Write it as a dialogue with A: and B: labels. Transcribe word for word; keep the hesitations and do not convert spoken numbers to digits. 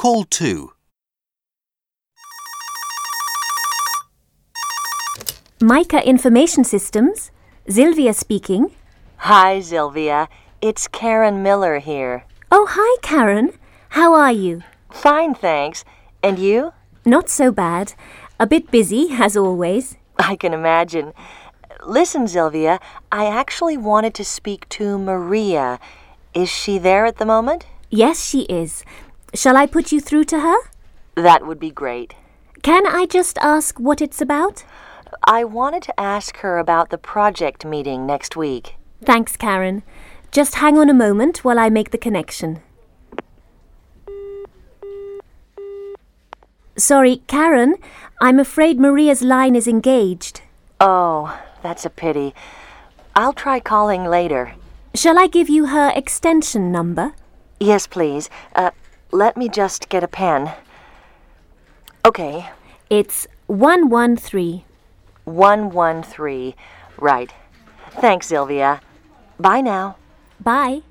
A: Call two.
B: Mica Information Systems. Sylvia speaking.
C: Hi, Sylvia. It's Karen Miller here.
B: Oh, hi, Karen. How are you?
C: Fine, thanks. And you?
B: Not so bad. A bit busy, as always.
C: I can imagine. Listen, Sylvia, I actually wanted to speak to Maria. Is she there at the moment?
B: Yes, she is. Shall I put you through to her?
C: That would be great.
B: Can I just ask what it's about?
C: I wanted to ask her about the project meeting next week.
B: Thanks, Karen. Just hang on a moment while I make the connection. Sorry, Karen, I'm afraid Maria's line is engaged.
C: Oh, that's a pity. I'll try calling later.
B: Shall I give you her extension number?
C: Yes, please. Uh, let me just get a pen. Okay.
B: It's one one three.
C: one one three. Right. Thanks, Sylvia. Bye now.
B: Bye.